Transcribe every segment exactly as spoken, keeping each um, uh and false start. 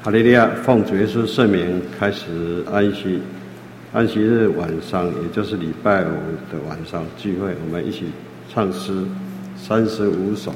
哈利路亚！奉主耶稣圣名开始安息，安息日晚上，也就是礼拜五的晚上聚会，我们一起唱诗三十五首。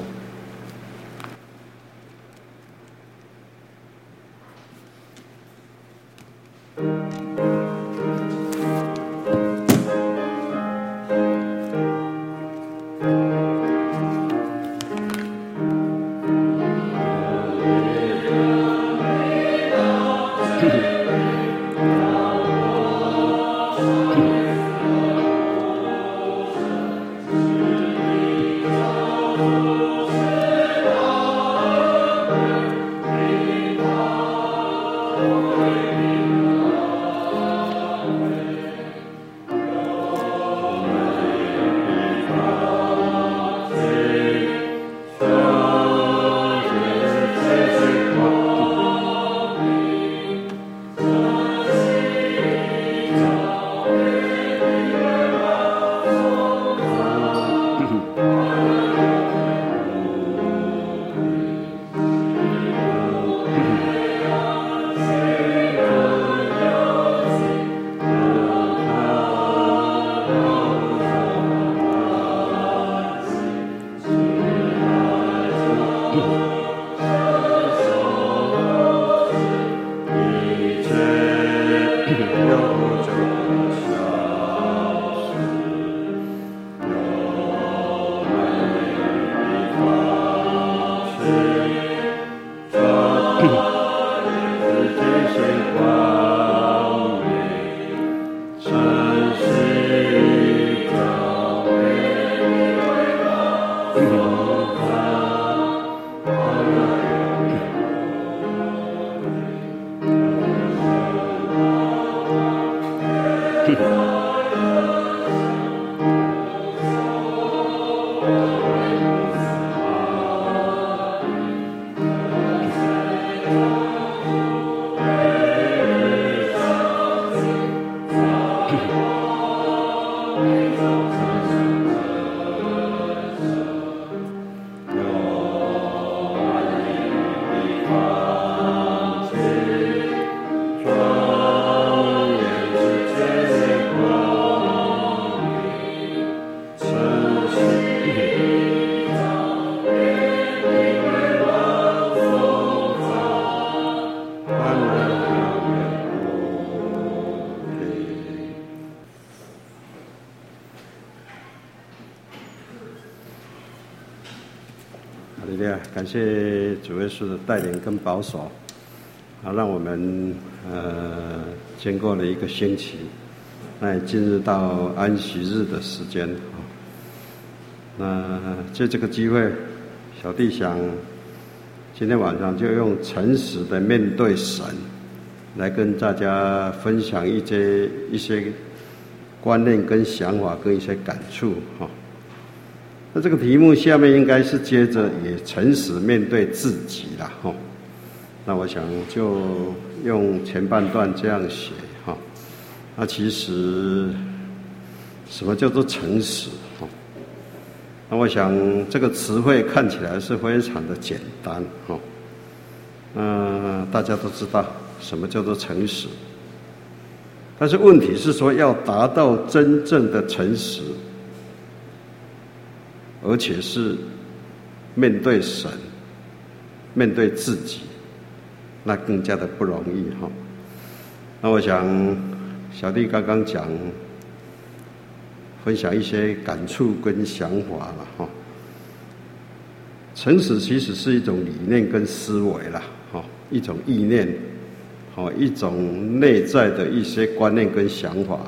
感谢主耶稣的带领跟保守，啊，让我们呃经过了一个星期，那也进入到安息日的时间啊。那借这个机会，小弟想今天晚上就用诚实的面对神，来跟大家分享一些一些观念跟想法跟一些感触哈。那这个题目下面应该是接着也诚实面对自己啦齁。那我想就用前半段这样写齁。那其实什么叫做诚实齁？那我想这个词汇看起来是非常的简单齁。那大家都知道什么叫做诚实，但是问题是说要达到真正的诚实，而且是面对神、面对自己，那更加的不容易哈。那我想，小弟刚刚讲，分享一些感触跟想法了哈。诚实其实是一种理念跟思维啦，哈，一种意念，哈，一种内在的一些观念跟想法。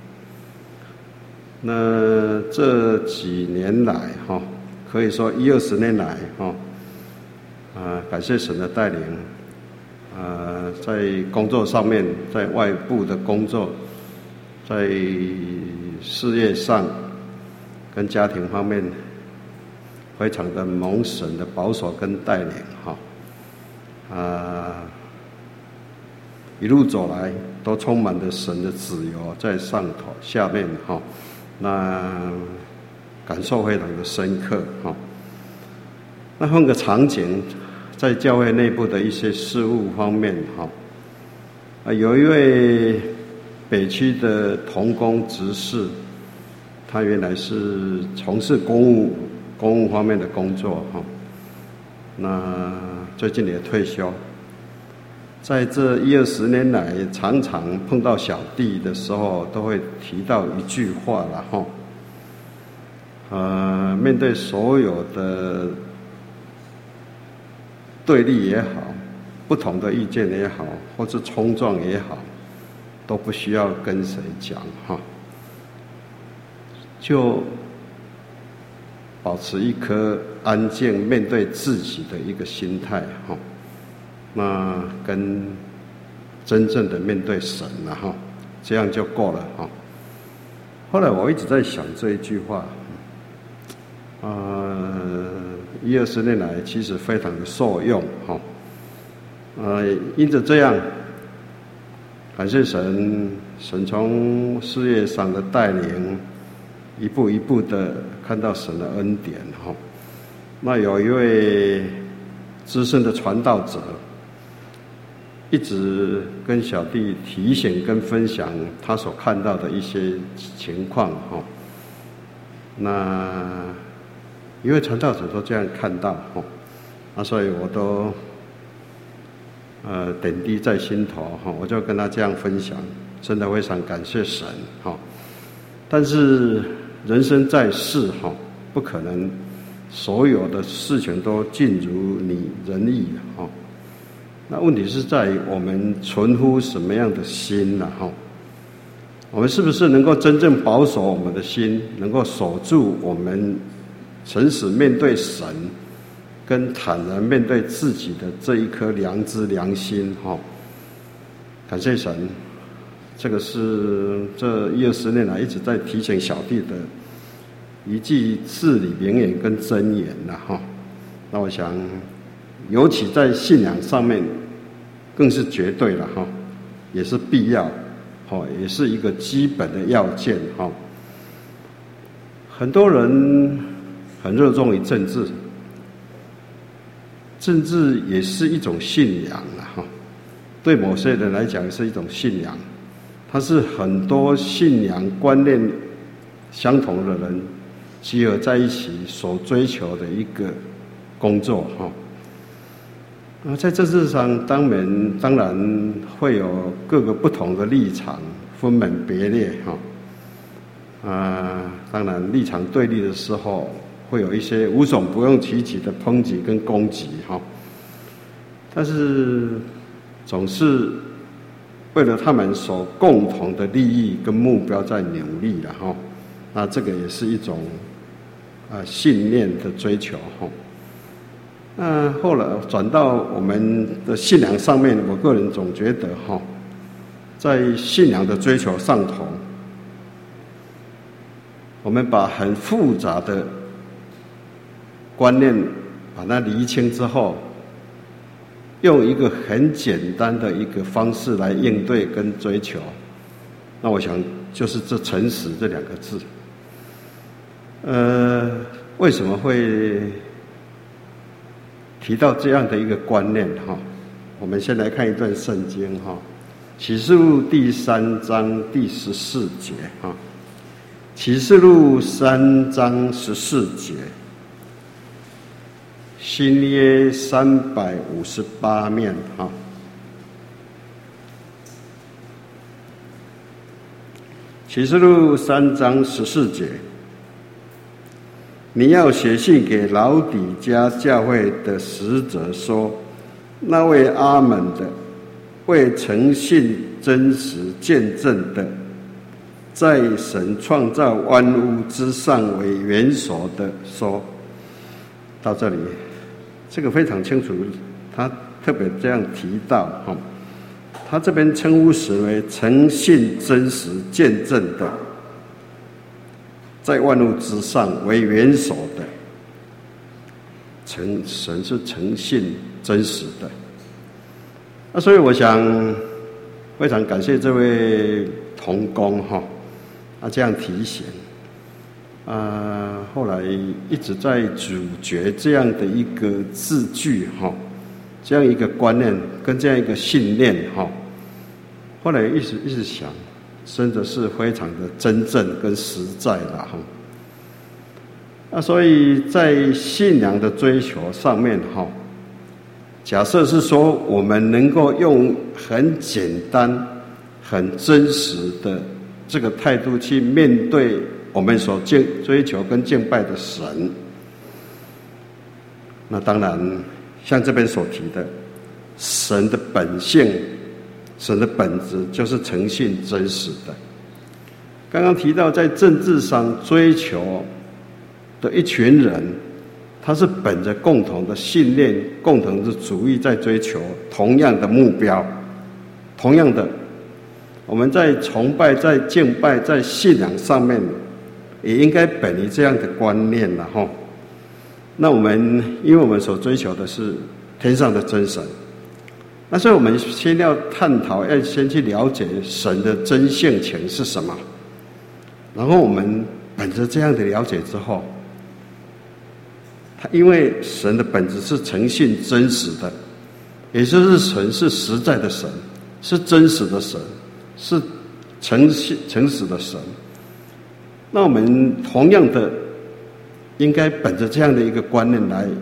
那这几年来哈，可以说一二十年来哈，啊，感谢神的带领，啊，在工作上面，在外部的工作，在事业上，跟家庭方面，非常的蒙神的保守跟带领哈，啊，一路走来都充满着神的自由在上头下面哈。那感受非常的深刻哈。那换个场景， 在教会内部的一些事务方面哈，啊，有一位北区的同工执事，他原来是从事公务公务方面的工作哈，那最近也退休。在这一二十年来，常常碰到小弟的时候，都会提到一句话了哈。呃，面对所有的对立也好，不同的意见也好，或是冲撞也好，都不需要跟谁讲哈，就保持一颗安静面对自己的一个心态哈。那跟真正的面对神了哈，这样就够了哈。后来我一直在想这一句话，呃，一二十年来其实非常的受用哈。呃，因着这样，感谢神，神从事业上的带领，一步一步的看到神的恩典哈。那有一位资深的传道者，一直跟小弟提醒跟分享他所看到的一些情况哈。那一位传道者都这样看到哈，那所以我都呃点滴在心头哈，我就跟他这样分享，真的非常感谢神哈。但是人生在世哈，不可能所有的事情都尽如你人意哈。那问题是在于我们存乎什么样的心呢？哈，我们是不是能够真正保守我们的心，能够守住我们诚实面对神，跟坦然面对自己的这一颗良知良心？哈，感谢神，这个是这一二十年来一直在提醒小弟的一句至理名言跟真言呐！哈，那我想，尤其在信仰上面，更是绝对了哈，也是必要，哈，也是一个基本的要件哈。很多人很热衷于政治，政治也是一种信仰了哈。对某些人来讲是一种信仰，它是很多信仰观念相同的人集合在一起所追求的一个工作哈。啊，在政治上当然当然会有各个不同的立场，分门别类哈。啊，当然立场对立的时候，会有一些无所不用其极的抨击跟攻击哈。但是总是为了他们所共同的利益跟目标在努力了哈。那这个也是一种啊信念的追求哈。那后来转到我们的信仰上面，我个人总觉得哈，在信仰的追求上头，我们把很复杂的观念把它厘清之后，用一个很简单的一个方式来应对跟追求，那我想就是这诚实这两个字。呃，为什么会提到这样的一个观念哈？我们先来看一段圣经哈，启示录第三章第十四节哈。启示录三章十四节，新约三百五十八面哈。启示录三章十四节，你要写信给老底嘉教会的使者说，那位阿们的，为诚信真实见证的，在神创造万物之上为元首的说。到这里，这个非常清楚，他特别这样提到哈，他这边称呼神为诚信真实见证的，在万物之上为元首的，诚神是诚信真实的。那所以我想非常感谢这位同工哈，他这样提醒。啊，后来一直在咀嚼这样的一个字句哈， 这样一个观念跟这样一个信念哈，后来一直一直想，真的是非常的真正跟实在了哈。那所以在信仰的追求上面哈，假设是说我们能够用很简单、很真实的这个态度去面对我们所敬追求跟敬拜的神，那当然像这边所提的，神的本性、神的本质就是诚信真实的。刚刚提到在政治上追求的一群人，他是本着共同的信念、共同的主义在追求同样的目标。同样的，我们在崇拜、在敬拜、在信仰上面，也应该本于这样的观念了哈。那我们因为我们所追求的是天上的真神，那所以我们先要探讨，要先去了解神的真性情是什么，然后我们本着这样的了解之后，他因为神的本质是诚信真实的，也就是神是实在的神，是真实的神，是诚信诚实的神。那我们同样的应该本着这样的一个观念来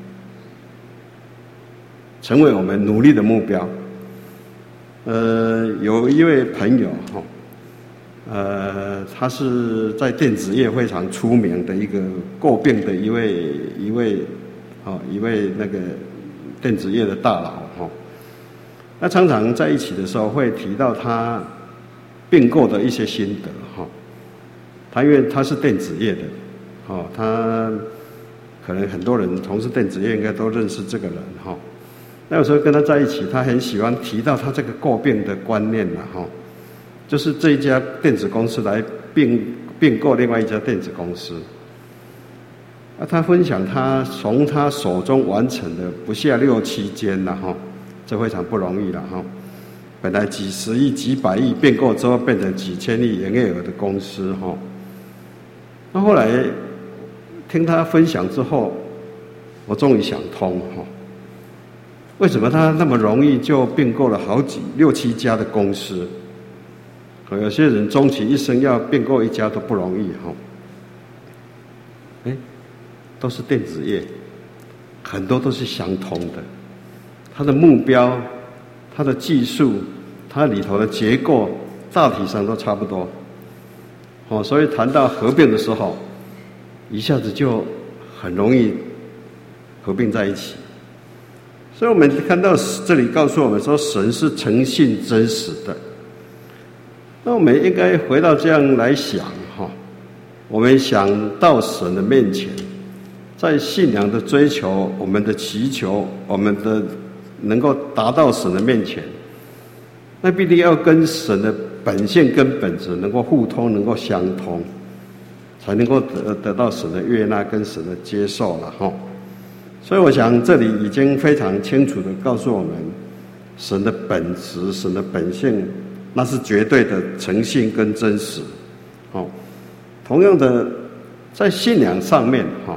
成为我们努力的目标。呃，有一位朋友哈，呃，他是在电子业非常出名的一个诟病的一位一位哦一位那个电子业的大佬哈。那常常在一起的时候会提到他并购的一些心得哈。他因为他是电子业的，哦，他可能很多人从事电子业应该都认识这个人哈。那有时候跟他在一起，他很喜欢提到他这个诟病的观念啦哈，就是这一家电子公司来并并购另外一家电子公司。啊，他分享他从他手中完成的不下六七间啦哈，这非常不容易啦哈。本来几十亿、几百亿并购之后变成几千亿营业额的公司哈。那后来听他分享之后，我终于想通哈，为什么他那么容易就并购了好几六七家的公司？有些人终其一生要并购一家都不容易哈。哎，都是电子业，很多都是相通的，他的目标、他的技术、它里头的结构大体上都差不多。哦，所以谈到合并的时候，一下子就很容易合并在一起。所以我们看到这里告诉我们说，神是诚信真实的。那我们应该回到这样来想哈，我们想到神的面前，在信仰的追求、我们的祈求、我们的能够达到神的面前，那必定要跟神的本性跟本质能够互通，能够相通，才能够得得到神的悦纳跟神的接受了哈。所以我想这里已经非常清楚的告诉我们，神的本质、神的本性，那是绝对的诚信跟真实。哦，同样的，在信仰上面哈，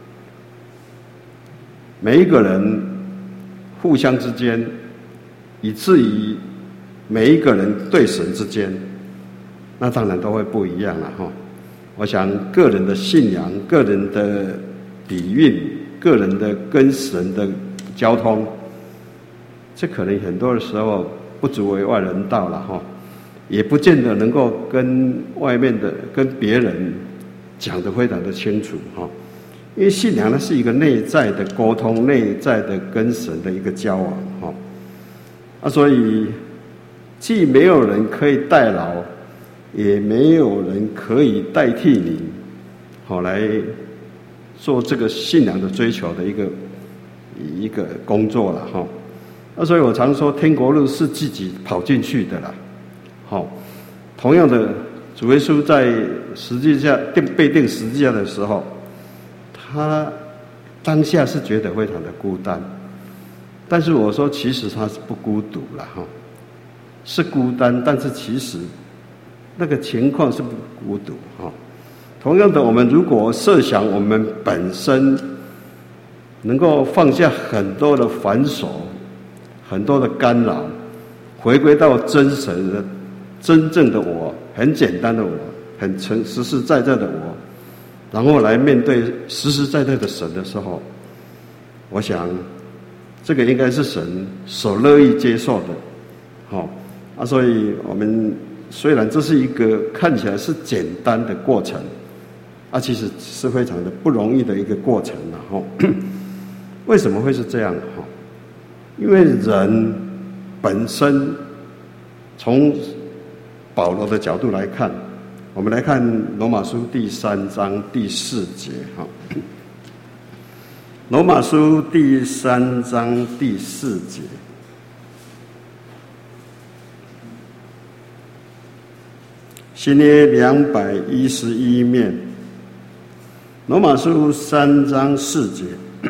每一个人互相之间，以至于每一个人对神之间，那当然都会不一样了哈。我想个人的信仰、个人的底蕴、个人的跟神的交通，这可能很多的时候不足为外人道了哈，也不见得能够跟外面的、跟别人讲得非常的清楚哈。因为信仰呢是一个内在的沟通、内在的跟神的一个交往哈。啊，所以既没有人可以代劳，也没有人可以代替你，好来做这个信仰的追求的一个一个工作了哈。那所以我常说，天国路是自己跑进去的啦。好，同样的，主耶稣在十字架定被定十字架的时候，他当下是觉得非常的孤单，但是我说，其实他是不孤独了哈。是孤单，但是其实那个情况是不孤独哈。同样的，我们如果设想我们本身能够放下很多的繁琐， 很多的干扰，回归到真实的、真正的我，很简单的我，很诚实实在在的我，然后来面对实实在在的神的时候，我想这个应该是神所乐意接受的，好啊，所以我们虽然这是一个看起来是简单的过程，啊，其实是非常的不容易的一个过程了哈。为什么会是这样哈？因为人本身，从保罗的角度来看，我们来看罗马书第三章第四节哈。罗马书第三章第四节，新约两百一十一面，罗马书三章四节。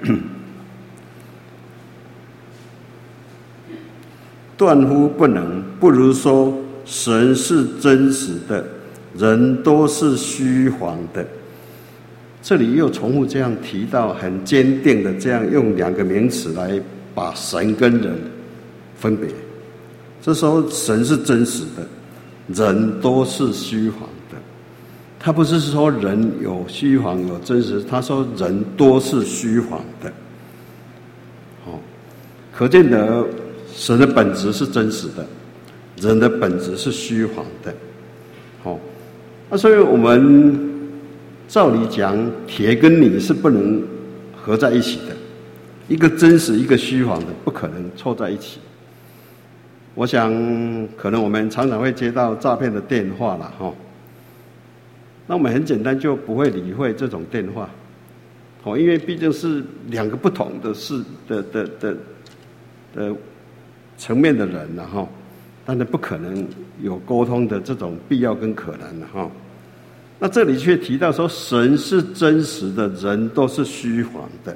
断乎不能，不如说神是真实的，人都是虚谎的。这里又重复这样提到，很坚定的这样用两个名词来把神跟人分别。这时候神是真实的，人都是虚谎的。他不是说人有虚谎有真实，他说人都是虚谎的。哦，可见得神的本质是真实的，人的本质是虚谎的。好，那所以我们照理讲，铁跟泥是不能合在一起的，一个真实，一个虚谎的，不可能凑在一起。我想，可能我们常常会接到诈骗的电话了哈。那我们很简单就不会理会这种电话，哦，因为毕竟是两个不同的事的的的的层面的人了哈，当然不可能有沟通的这种必要跟可能了哈。那这里却提到说，神是真实的，人都是虚谎的。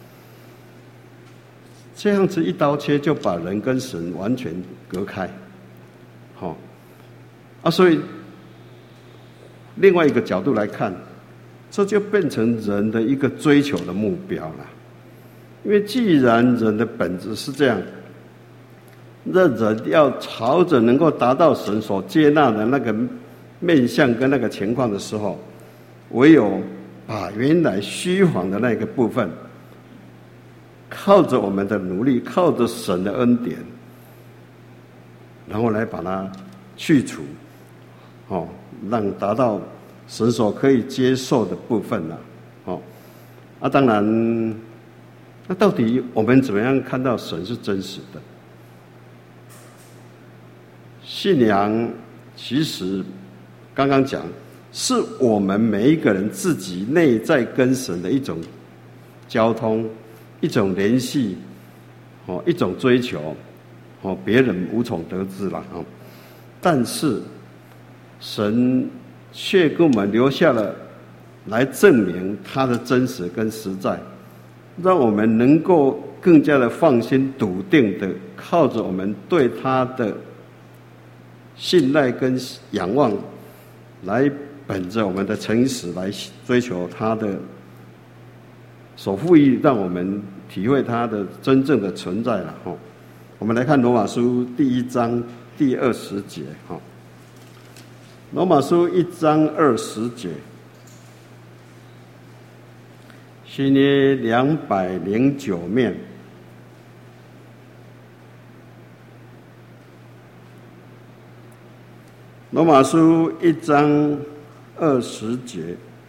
这样子一刀切，就把人跟神完全隔开，好啊，所以另外一个角度来看，这就变成人的一个追求的目标了。因为既然人的本质是这样，那人要朝着能够达到神所接纳的那个面向跟那个情况的时候，唯有把原来虚谎的那个部分，靠着我们的努力，靠着神的恩典，然后来把它去除，哦，让达到神所可以接受的部分了，哦，啊，当然，那到底我们怎么样看到神是真实的？信仰其实刚刚讲，是我们每一个人自己内在跟神的一种交通，一种联系，哦，一种追求，哦，别人无从得知了啊。但是神却给我们留下了来证明他的真实跟实在，让我们能够更加的放心笃定的靠着我们对他的信赖跟仰望，来本着我们的诚实来追求他的所赋予，让我们体会他的真正的存在了哈。我们来看罗马书第一章第二十节哈。罗马书一章二十节，新约两百零九面。罗马书一章二十节，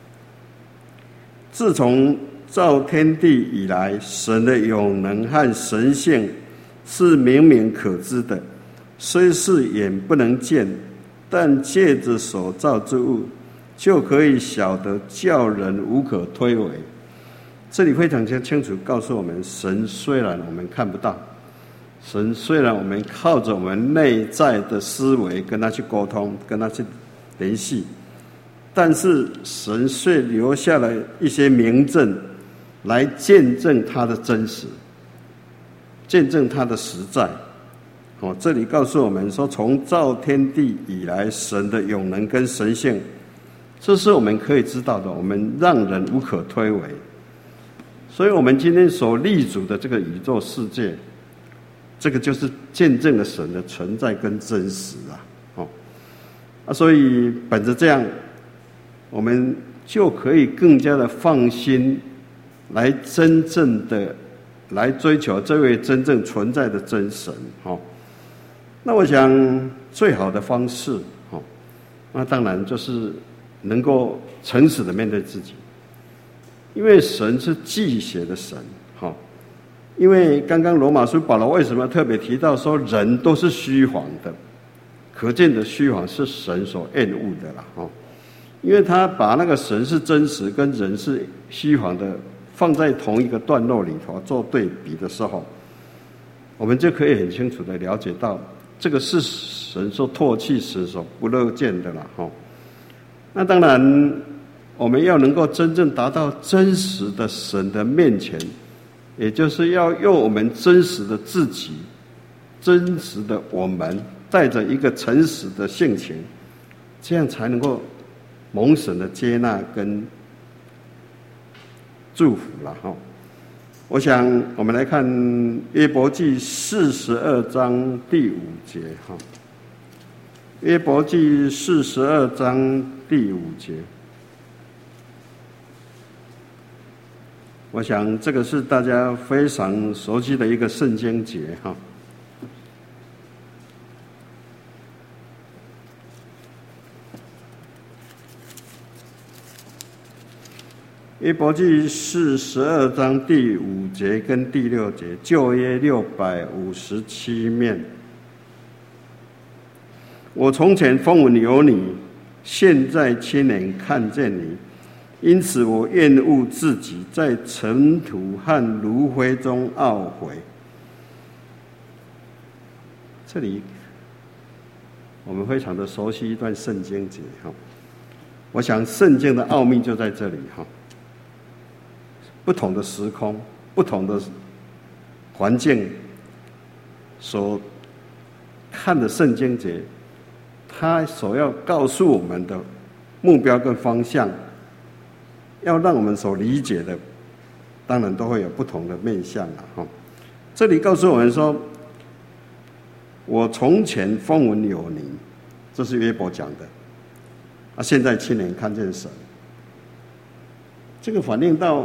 自从造天地以来，神的永能和神性是明明可知的，虽是眼不能见，但借着所造之物，就可以晓得，叫人无可推诿。这里非常清楚告诉我们，神虽然我们看不到，神虽然我们靠着我们内在的思维跟他去沟通，跟他去联系，但是神却留下了一些明证来见证他的真实，见证他的实在。哦，这里告诉我们说，从造天地以来，神的永能跟神性，这是我们可以知道的，我们让人无可推诿。所以我们今天所立足的这个宇宙世界， 这个就是见证了神的存在跟真实啊，哦，啊，所以本着这样，我们就可以更加的放心，来真正的来追求这位真正存在的真神，哦。那我想最好的方式，哦，那当然就是能够诚实的面对自己，因为神是忌邪的神，哦。因为刚刚罗马书保罗为什么特别提到说人都是虚谎的？可见的虚谎是神所厌恶的啦，哦，因为他把那个神是真实跟人是虚谎的放在同一个段落里头做对比的时候，我们就可以很清楚的了解到，这个是神所唾弃、神所不乐见的啦，哦。那当然，我们要能够真正达到真实的神的面前，也就是要用我们真实的自己、真实的我们，带着一个诚实的性情，这样才能够蒙神的接纳跟祝福了哈。我想我们来看约伯记四十二章第五节哈。约伯记四十二章第五节。我想这个是大家非常熟悉的一个圣经节哈。约伯记四十二章第五节跟第六节，旧约六百五十七面。我从前风闻有你，现在亲眼看见你。因此我厌恶自己，在尘土和炉灰中懊悔。这里我们非常的熟悉一段圣经节哈，我想圣经的奥秘就在这里哈。不同的时空、不同的环境所看的圣经节，它所要告诉我们的目标跟方向，要让我们所理解的，当然都会有不同的面向了哈。这里告诉我们说，我从前风闻有你，这是约伯讲的，啊，现在亲眼看见神，这个反映到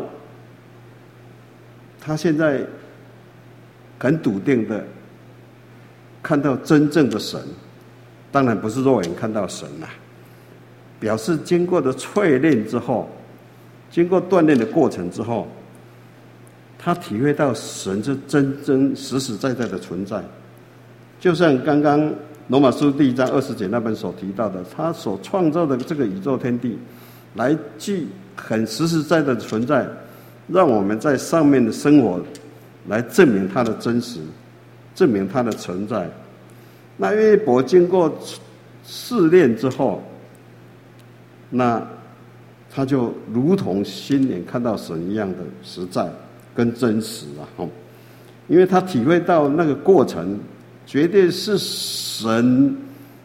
他现在很笃定的看到真正的神，当然不是肉眼看到神啦，表示经过的淬炼之后。经过锻炼的过程之后，他体会到神是真真实实在在的存在，就像刚刚罗马书第一章二十节那本所提到的，他所创造的这个宇宙天地，来具很实实在在的存在，让我们在上面的生活，来证明它的真实，证明它的存在。那约伯经过试炼之后，那他就如同亲眼看到神一样的实在跟真实啊！因为他体会到那个过程，绝对是神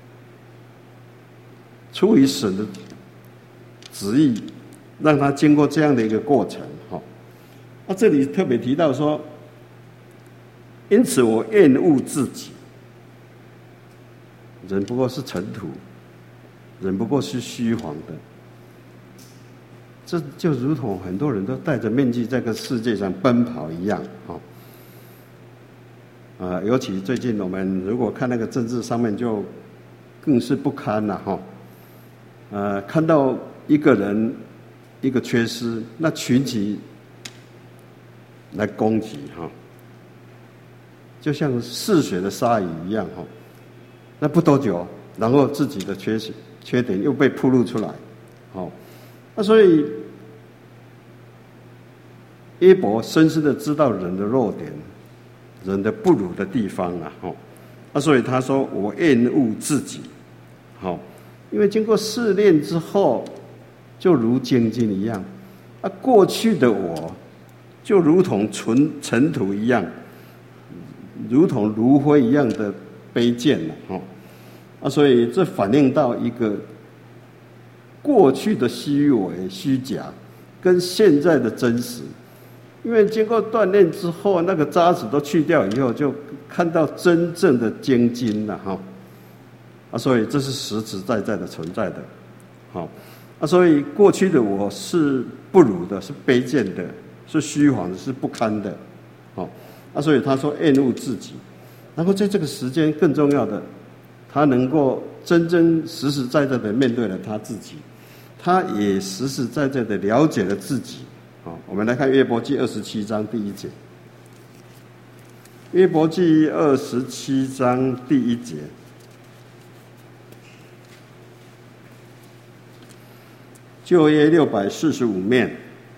出于神的旨意，让他经过这样的一个过程。哈，那这里特别提到说，因此我厌恶自己，人不过是尘土，人不过是虚晃的。这就如同很多人都戴着面具在这个世界上奔跑一样，哈。呃，尤其最近我们如果看那个政治上面，就更是不堪了，哈。呃，看到一个人一个缺失，那群体来攻击，哈，就像嗜血的鲨鱼一样，哈。那不多久，然后自己的缺陷缺点又被暴露出来，好。那所以约伯深深的知道人的弱点，人的不如的地方啊，吼，那所以他说我厌恶自己，好，因为经过试炼之后，就如精金一样，啊，过去的我就如同尘尘土一样，如同炉灰一样的卑贱了，吼，啊，所以这反映到一个过去的虚伪虚假跟现在的真实因为经过锻炼之后，那个渣子都去掉以后，就看到真正的精金了哈。啊，所以这是实实在在的存在的，好，啊，所以过去的我是不如的，是卑贱的，是虚晃的，是不堪的，好，啊，所以他说厌恶自己，然后在这个时间更重要的，他能够真真实实在在的面对了他自己，他也实实在在的了解了自己。好，我们来看约伯记二十七章第一节。约伯记二十七章第一节，旧约六百四十五面。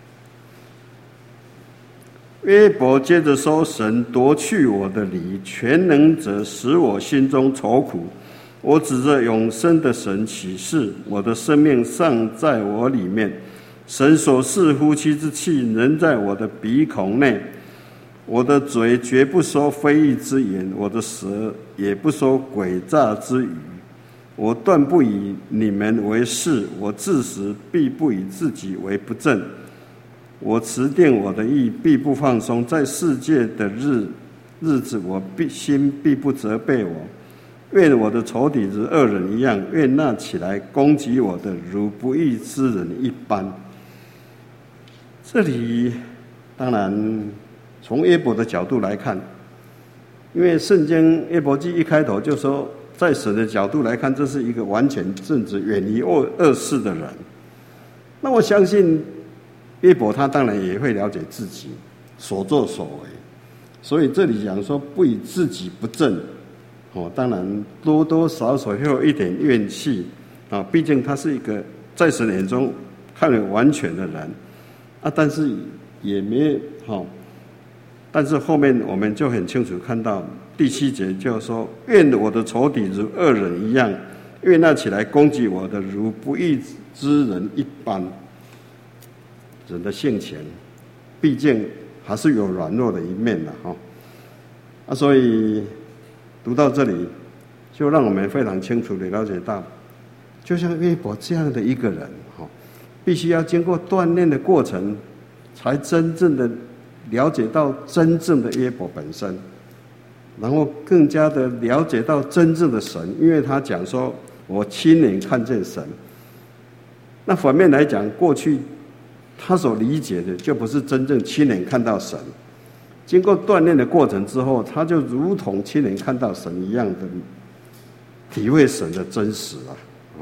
约伯接着说：神夺去我的理，全能者使我心中愁苦。我指着永生的神起誓，我的生命尚在我里面。神所赐呼吸之气仍在我的鼻孔内，我的嘴绝不说非义之言，我的舌也不说诡诈之语。我断不以你们为是，我自始必不以自己为不正。我持定我的意，必不放松。在世界的日日子，我必心必不责备我。愿我的仇敌如恶人一样，愿那起来攻击我的如不义之人一般。这里当然从约伯的角度来看，因为圣经约伯记一开头就说，在神的角度来看，这是一个完全正直、远离恶恶事的人。那我相信约伯他当然也会了解自己所作所为，所以这里讲说不以自己不正，哦，当然多多少少会有一点怨气啊，毕竟他是一个在神眼中看为完全的人啊，但是也没好、哦，但是后面我们就很清楚看到第七节就说：愿我的仇敌如恶人一样，愿那起来攻击我的如不义之人一般。人的性情，毕竟还是有软弱的一面的哈。啊，所以读到这里，就让我们非常清楚地了解到，就像约伯这样的一个人哈，必须要经过锻炼的过程，才真正的了解到真正的约伯本身，然后更加的了解到真正的神，因为他讲说我亲眼看见神。那反面来讲，过去他所理解的就不是真正亲眼看到神，经过锻炼的过程之后，他就如同亲眼看到神一样的体会神的真实啊。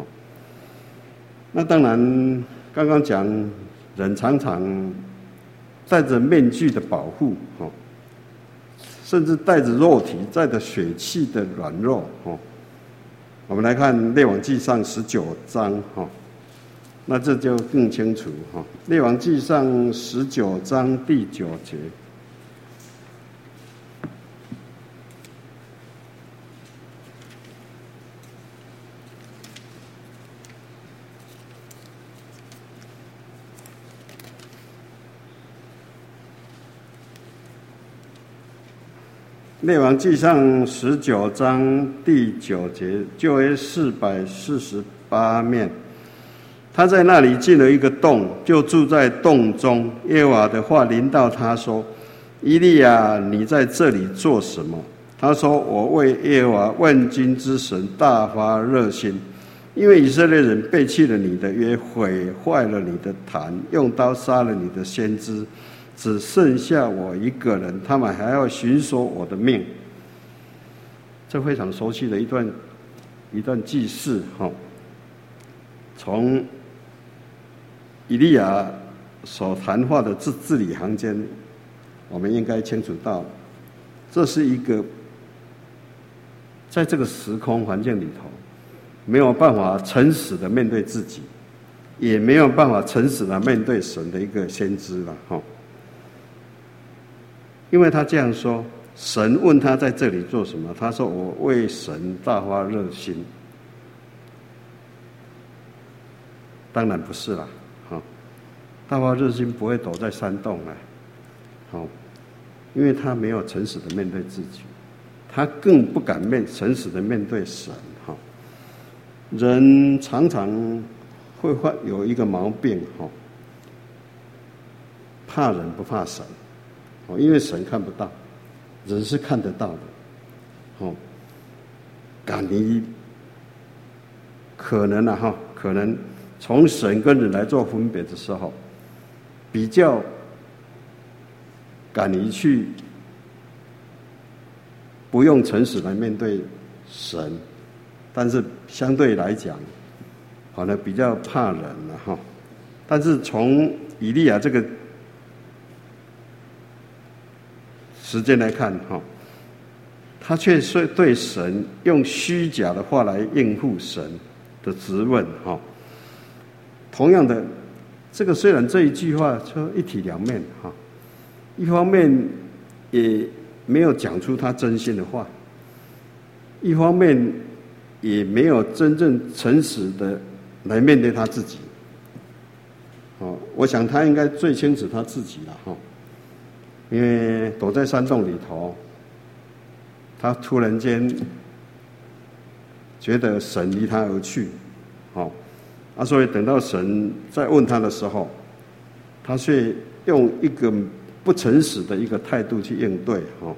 那当然刚刚讲人常常戴着面具的保护，甚至带着肉体带着血气的软弱。我们来看列王纪上十九章，那这就更清楚哈。列王纪上十九章第九节，列王纪上十九章第九节，旧约四百四十八面。他在那里进了一个洞，就住在洞中。耶和华的话临到他说：以利亚，你在这里做什么？他说：我为耶和华万军之神大发热心，因为以色列人背弃了你的约，毁坏了你的坛，用刀杀了你的先知，只剩下我一个人，他们还要寻索我的命。这非常熟悉的一段一段记事哈，从以利亚所谈话的字字里行间，我们应该清楚到，这是一个在这个时空环境里头没有办法诚实的面对自己，也没有办法诚实的面对神的一个先知了哈。因为他这样说，神问他在这里做什么，他说：我为神大发热心。当然不是啦，哈，大发热心不会躲在山洞啊，好，因为他没有诚实的面对自己，他更不敢面诚实的面对神，哈。人常常会患有一个毛病，哈，怕人不怕神， 哦，因为神看不到，人是看得到的，哦，敢于可能啊哈，可能从神跟人来做分别的时候，比较敢于去不用诚实来面对神，但是相对来讲，可能比较怕人了哈。但是从以利亚这个时间来看哈，他却是对神用虚假的话来应付神的质问哈。同样的，这个虽然这一句话就一体两面哈，一方面也没有讲出他真心的话，一方面也没有真正诚实的来面对他自己。哦，我想他应该最清楚他自己了哈，因为躲在山洞里头，他突然间觉得神离他而去，哦，啊，所以等到神再问他的时候，他却用一个不诚实的一个态度去应对哈。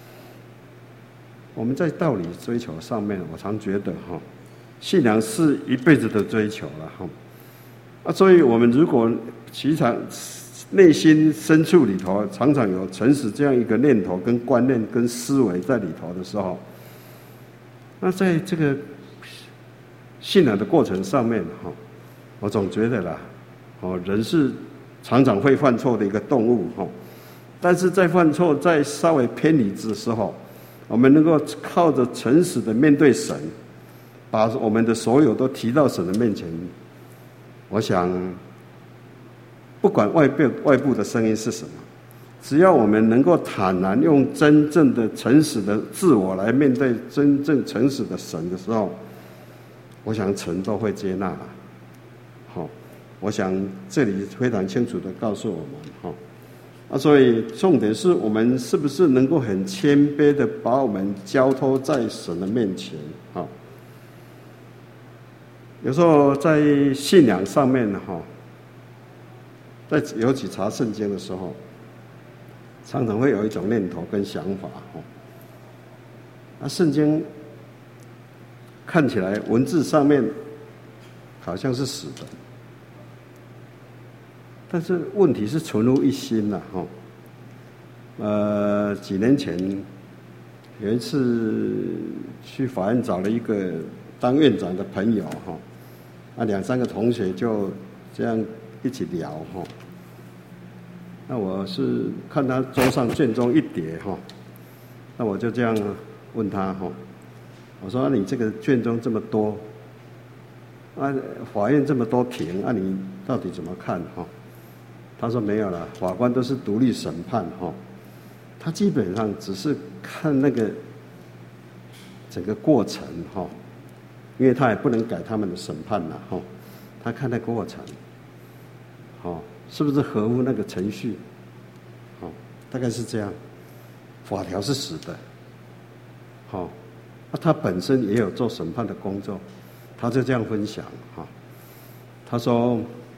我们在道理追求上面，我常觉得哈，信仰是一辈子的追求了哈。啊，所以我们如果其常内心深处里头常常有诚实这样一个念头、跟观念、跟思维在里头的时候，那在这个信仰的过程上面哈，我总觉得啦，哦，人是常常会犯错的一个动物哈，但是在犯错、在稍微偏离的时候，我们能够靠着诚实的面对神，把我们的所有都提到神的面前。我想，不管外部外部的声音是什么，只要我们能够坦然用真正的诚实的自我来面对真正诚实的神的时候，我想神都会接纳。好，我想这里非常清楚的告诉我们哈，啊，所以重点是我们是不是能够很谦卑的把我们交托在神的面前哈。有时候在信仰上面哈，在尤其查圣经的时候，常常会有一种念头跟想法哈。啊，圣经看起来文字上面好像是死的，但是问题是存乎一心呐哈。呃，几年前有一次去法院找了一个当院长的朋友哈。啊，两三个同学就这样一起聊哈。那我是看他桌上卷宗一叠哈，那我就这样问他哈，我说、啊、你这个卷宗这么多，啊，法院这么多庭，啊，你到底怎么看哈？他说没有了，法官都是独立审判哈，他基本上只是看那个整个过程哈。因为他也不能改他们的审判了哈，他看那过程，哦，是不是合乎那个程序？哦，大概是这样。法条是死的，好，那他本身也有做审判的工作，他就这样分享哈。他说，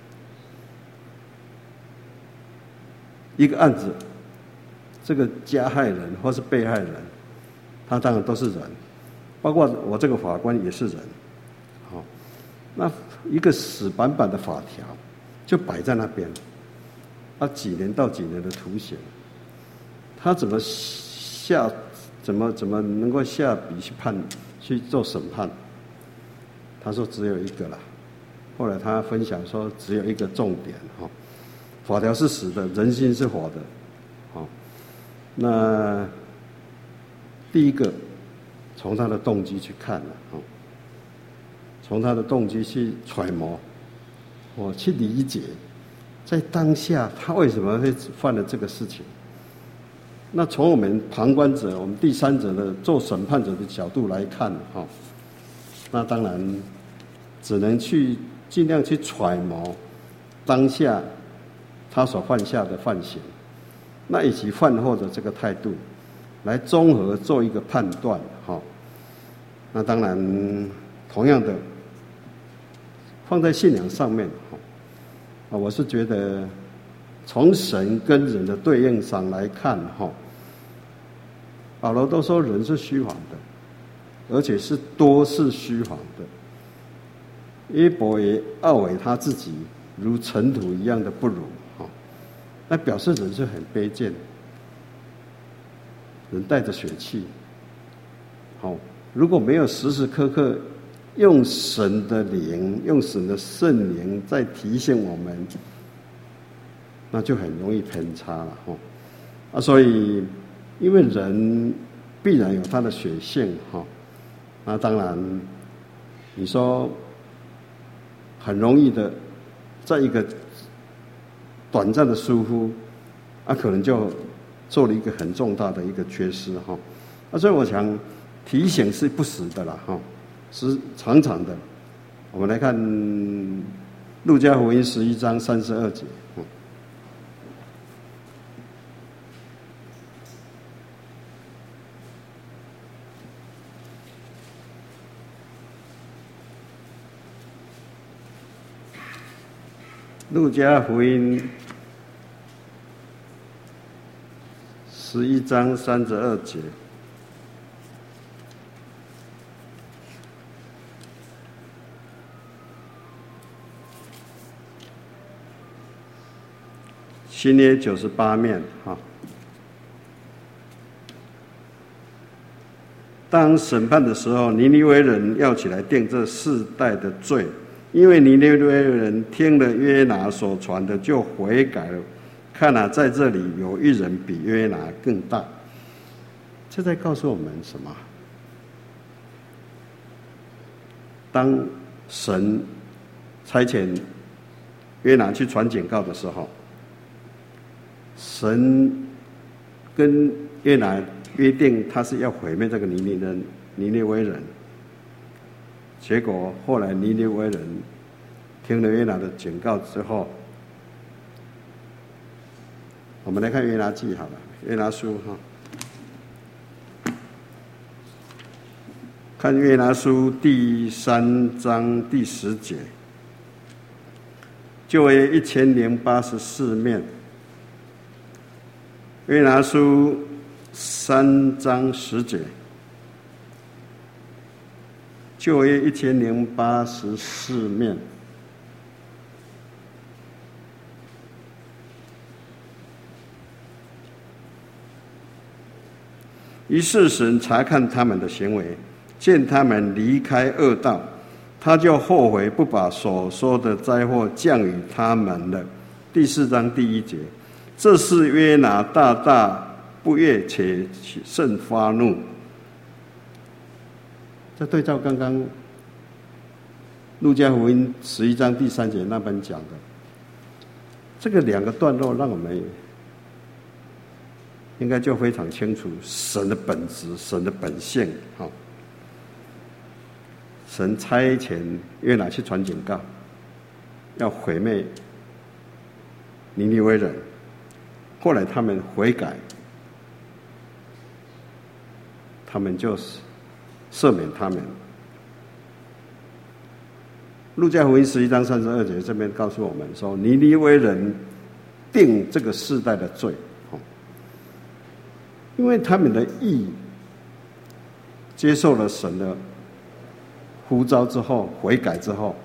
一个案子，这个加害人或是被害人，他当然都是人。包括我这个法官也是人，好，那一个死板板的法条就摆在那边，他几年到几年的徒刑，他怎么下怎么怎么能够下笔去判去做审判？他说只有一个啦。后来他分享说只有一个重点哈，法条是死的，人心是活的，好，那第一个。从他的动机去看了，从他的动机去揣摩，我去理解，在当下他为什么会犯了这个事情。那从我们旁观者、我们第三者的做审判者的角度来看，哈，那当然只能去尽量去揣摩当下他所犯下的犯行，那以及犯后的这个态度，来综合做一个判断，哈。那当然，同样的，放在信仰上面，哈，啊，我是觉得从神跟人的对应上来看哈，保罗都说人是虚谎的，而且是多是虚谎的。约伯也懊悔他自己如尘土一样的不如哈，那表示人是很卑贱，人带着血气。好，如果没有时时刻刻用神的灵，用神的圣灵在提醒我们，那就很容易偏差了哈。啊，所以因为人必然有他的血性哈，那当然你说很容易的，在一个短暂的疏忽，啊，可能就做了一个很重大的一个缺失哈。啊，所以我想提醒是不时的啦哈。是常常的，我们来看《路加福音》十一章三十二节。《路加福音》十一章三十二节。新约九十八面哈。当审判的时候，尼尼微人要起来定这世代的罪，因为尼尼微人听了约拿所传的就悔改了。看啊，在这里有一人比约拿更大。这在告诉我们什么？当神差遣约拿去传警告的时候，神跟约拿约定，他是要毁灭这个尼尼人、尼尼微人。结果后来尼尼微人听了约拿的警告之后，我们来看约拿记好了，约拿书哈，看约拿书第三章第十节，旧约一千零八十四面。约拿书三章十节，旧约一千零八十四面。于是神查看他们的行为，见他们离开恶道，他就后悔，不把所说的灾祸降与他们了。第四章第一节。这是约拿大大不悦，且甚发怒。这对照刚刚路加福音十一章第三节那边讲的，这个两个段落让我们应该就非常清楚神的本质、神的本性。好，神差遣约拿去传警告，要毁灭尼尼微人。后来他们悔改，他们就赦免他们。路加福音十一章三十二节这边告诉我们说，尼尼微人定这个世代的罪，因为他们的义接受了神的呼召之后，悔改之后，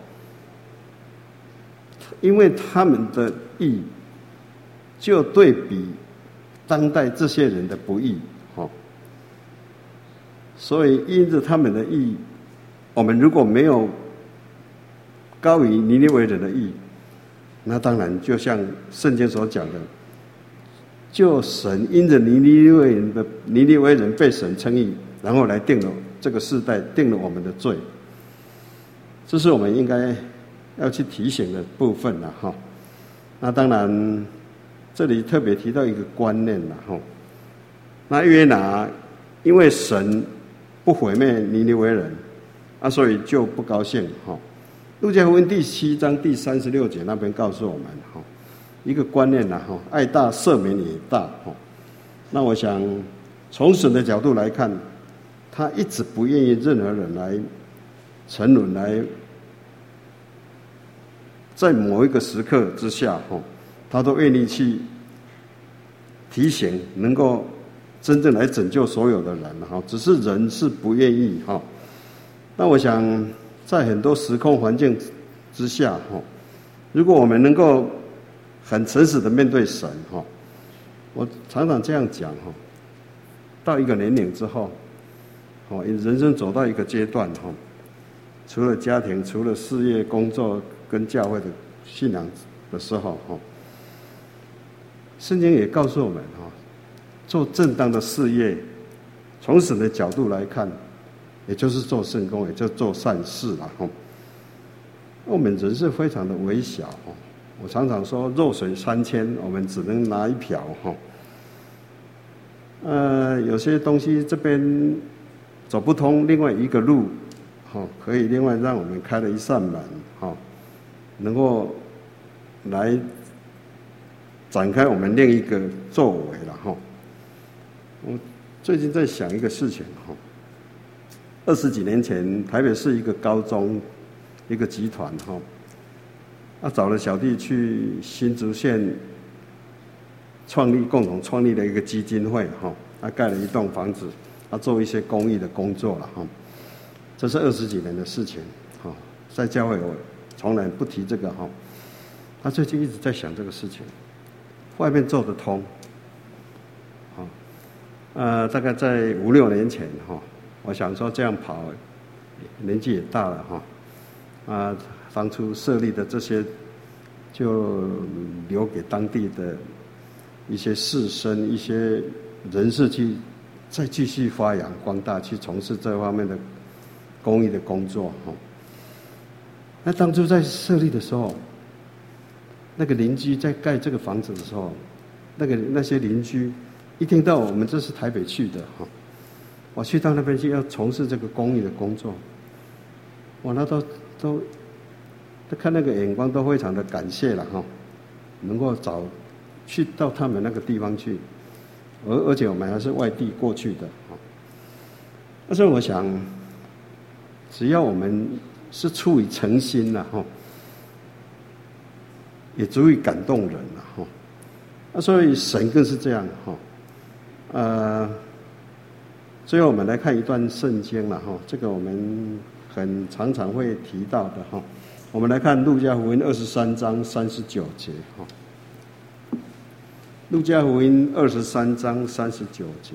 因为他们的义就对比当代这些人的不义，所以因着他们的义，我们如果没有高于尼尼微人的义，那当然就像圣经所讲的，就神因着尼尼微人的尼尼微人被神称义，然后来定了这个世代，定了我们的罪。这是我们应该要去提醒的部分了哈。那当然这里特别提到一个观念了哈。那约拿因为神不毁灭尼尼微人啊，所以就不高兴哈。路加福音第七章第三十六节那边告诉我们哈，一个观念呐哈，爱大赦免也大哈。那我想从神的角度来看，他一直不愿意任何人来沉沦，来在某一个时刻之下哈， 他都愿意去提醒，能够真正来拯救所有的人哈。只是人是不愿意哈。那我想，在很多时空环境之下哈，如果我们能够很诚实的面对神哈，我常常这样讲哈，到一个年龄之后，哦，人生走到一个阶段哈，除了家庭，除了事业、工作跟教会的信仰的时候哈，圣经也告诉我们哈，做正当的事业，从神的角度来看，也就是做圣工，也就是做善事啦哈。我们人是非常的微小哈。我常常说，弱水三千，我们只能拿一瓢哈。呃，有些东西这边走不通，另外一个路，哈，可以另外让我们开了一扇门，哈，能够来展开我们另一个作为了哈。我最近在想一个事情哈，二十几年前，台北市一个高中一个集团哈。他、啊、找了小弟去新竹县创立共同创立了一个基金会哈，他、啊、盖了一栋房子，他、啊、做一些公益的工作了哈。这是二十几年的事情哈，在教会我从来不提这个哈。他最近一直在想这个事情，外面做得通，啊，呃，大概在五六年前哈，我想说这样跑，年纪也大了哈，啊。当初设立的这些，就留给当地的一些士绅、一些人士去再继续发扬光大，去从事这方面的公益的工作哈。那当初在设立的时候，那个邻居在盖这个房子的时候，那个那些邻居一听到我们这是台北去的哈，我去到那边去要从事这个公益的工作，我那都都。他看那个眼光都非常的感谢了哈，能够找去到他们那个地方去，而而且我们还是外地过去的哈。但是我想，只要我们是出于诚心了哈，也足以感动人了哈。那所以神更是这样哈。呃，最后我们来看一段圣经了哈，这个我们很常常会提到的哈。我们来看路加福音二十三章三十九节哈，路加福音二十三章三十九节。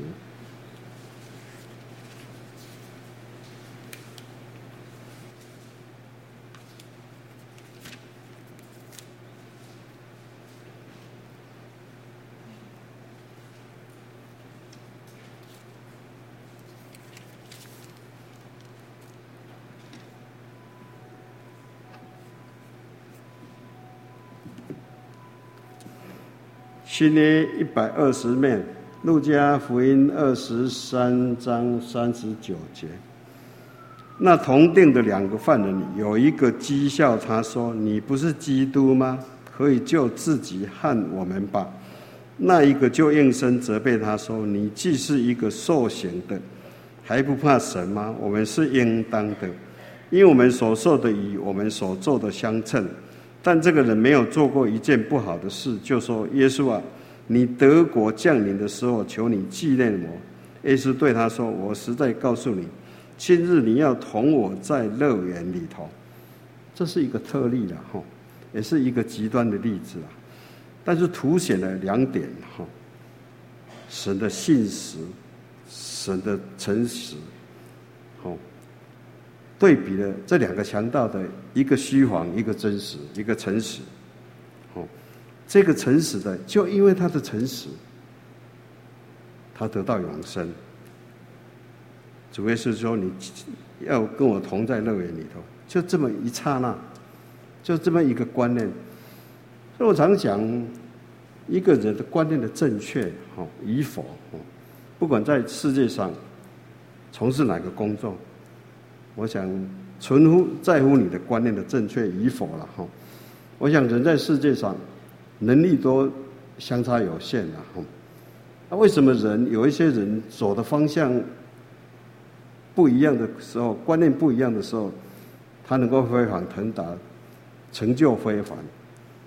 新约一百二十面，路加福音二十三章三十九节。那同定的两个犯人里，有一个讥笑他说：“你不是基督吗？可以救自己和我们吧。”那一个就应声责备他说：“你既是一个受刑的，还不怕神吗？我们是应当的，因为我们所受的与我们所做的相称。但这个人没有做过一件不好的事，就说：耶稣啊，你得国降临的时候，求你纪念我。耶稣对他说：我实在告诉你，今日你要同我在乐园里头。这是一个特例了哈，也是一个极端的例子啊。但是凸显了两点哈：神的信实，神的诚实，好。对比了这两个强调的一个虚谎，一个真实，一个诚实。哦，这个诚实的，就因为他的诚实，他得到永生。主耶稣说：“你要跟我同在乐园里头。”就这么一刹那，就这么一个观念。所以我常讲，一个人的观念的正确，哦，与否，哦，不管在世界上从事哪个工作。我想，存乎在乎你的观念的正确与否了哈。我想人在世界上能力都相差有限了哈。那为什么人有一些人走的方向不一样的时候，观念不一样的时候，他能够飞黄腾达，成就非凡？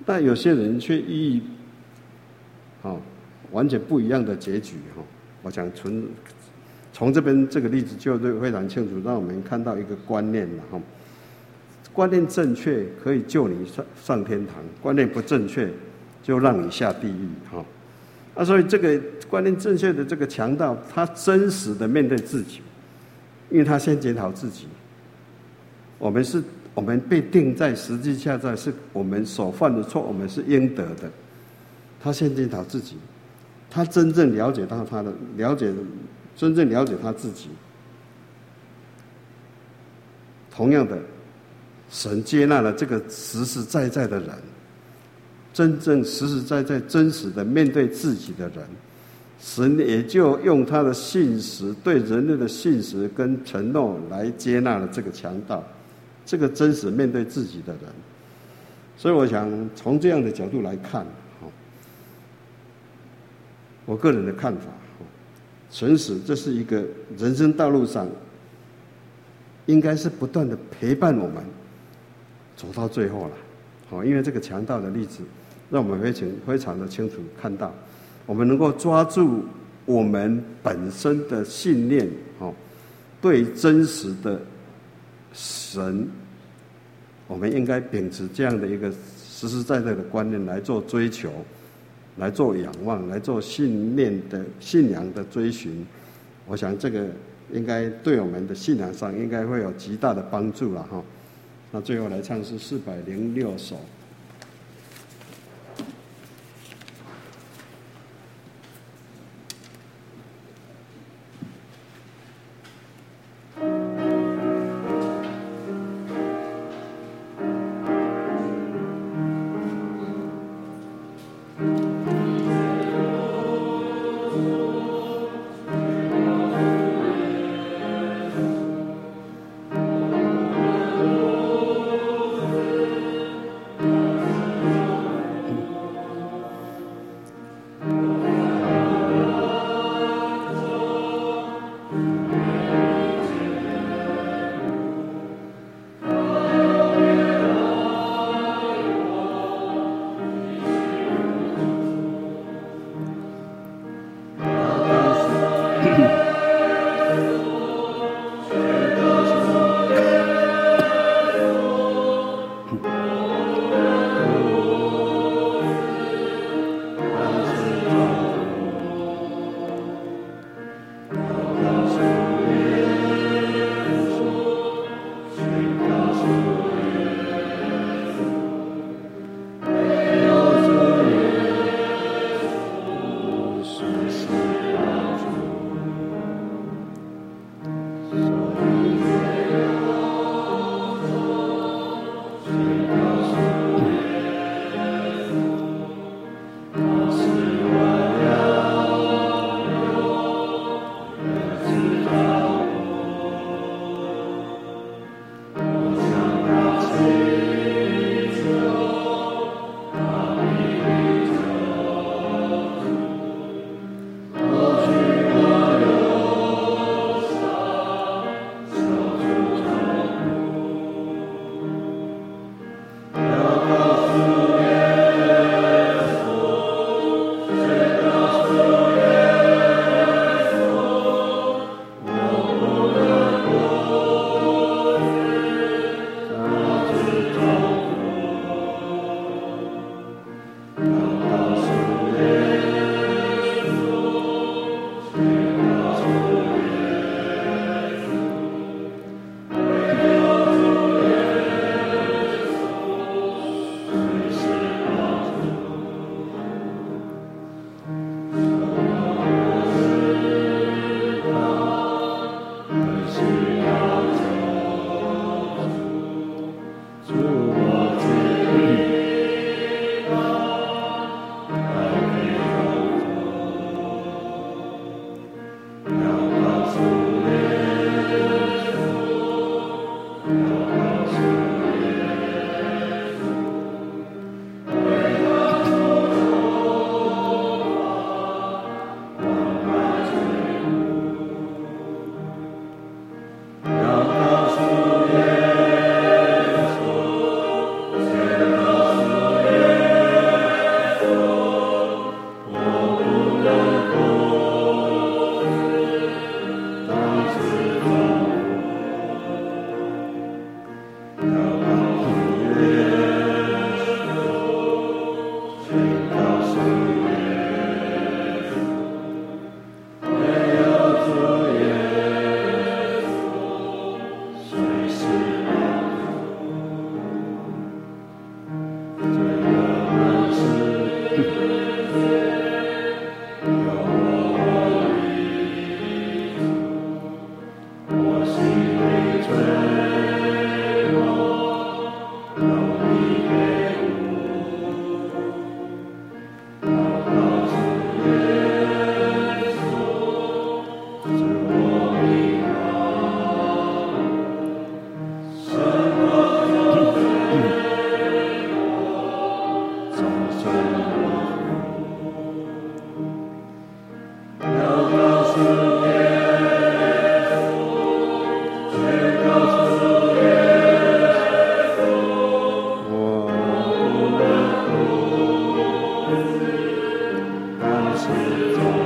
那有些人却意哦完全不一样的结局哈、哦。我想从从这边这个例子就非常清楚，让我们看到一个观念了哈。观念正确可以救你上上天堂，观念不正确就让你下地狱哈。啊，所以这个观念正确的这个强盗，他真实的面对自己，因为他先检讨自己。我们是，我们被定在十字架上，是我们所犯的错，我们是应得的。他先检讨自己，他真正了解到他的了解，真正了解他自己。同样的，神接纳了这个实实在在的人。真正实实在在真实的面对自己的人，神也就用他的信实，对人类的信实跟承诺来接纳了这个强盗，这个真实面对自己的人。所以我想从这样的角度来看，我个人的看法，诚实这是一个人生道路上应该是不断的陪伴我们走到最后了。因为这个强盗的例子让我们非常非常的清楚看到，我们能够抓住我们本身的信念，对真实的神，我们应该秉持这样的一个实实在在的观念来做追求，来做仰望，来做信念的信仰的追寻。我想这个应该对我们的信仰上应该会有极大的帮助了哈。那最后来唱是四百零六首。 Thank 始终。